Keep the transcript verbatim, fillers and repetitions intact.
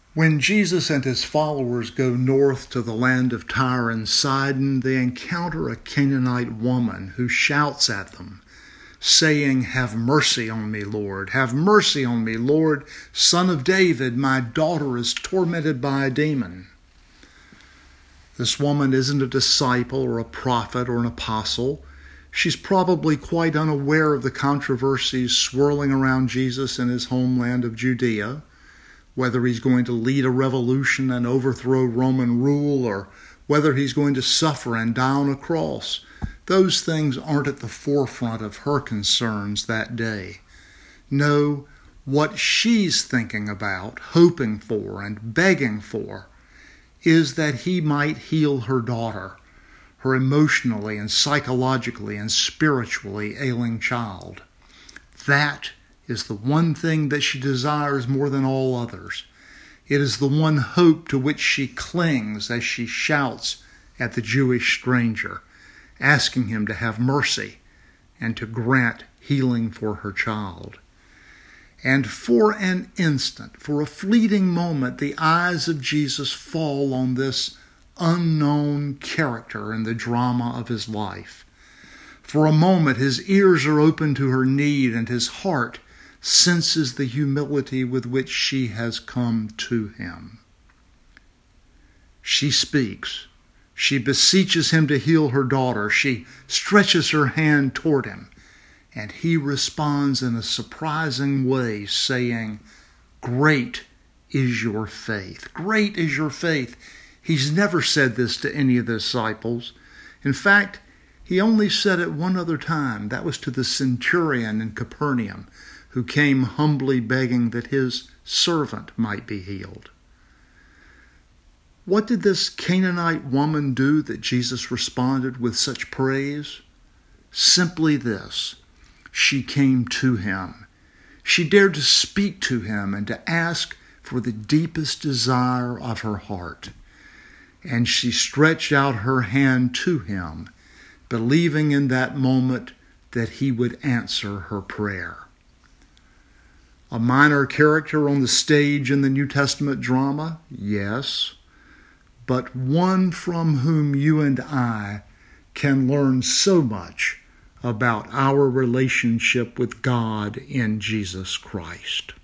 When Jesus and his followers go north to the land of Tyre and Sidon, they encounter a Canaanite woman who shouts at them, saying, "Have mercy on me, Lord. Have mercy on me, Lord, Son of David. My daughter is tormented by a demon." This woman isn't a disciple or a prophet or an apostle. She's probably quite unaware of the controversies swirling around Jesus in his homeland of Judea, whether he's going to lead a revolution and overthrow Roman rule, or whether he's going to suffer and die on a cross. Those things aren't at the forefront of her concerns that day. No, what she's thinking about, hoping for, and begging for is that he might heal her daughter, her emotionally and psychologically and spiritually ailing child. That is the one thing that she desires more than all others. It is the one hope to which she clings as she shouts at the Jewish stranger, asking him to have mercy and to grant healing for her child. And for an instant, for a fleeting moment, the eyes of Jesus fall on this unknown character in the drama of his life. For a moment, his ears are open to her need, and his heart senses the humility with which she has come to him. She speaks. She beseeches him to heal her daughter. She stretches her hand toward him, and he responds in a surprising way, saying, "Great is your faith. Great is your faith." He's never said this to any of the disciples. In fact, he only said it one other time. That was to the centurion in Capernaum, who came humbly begging that his servant might be healed. What did this Canaanite woman do that Jesus responded with such praise? Simply this: she came to him. She dared to speak to him and to ask for the deepest desire of her heart. And she stretched out her hand to him, believing in that moment that he would answer her prayer. A minor character on the stage in the New Testament drama? Yes. But one from whom you and I can learn so much about our relationship with God in Jesus Christ.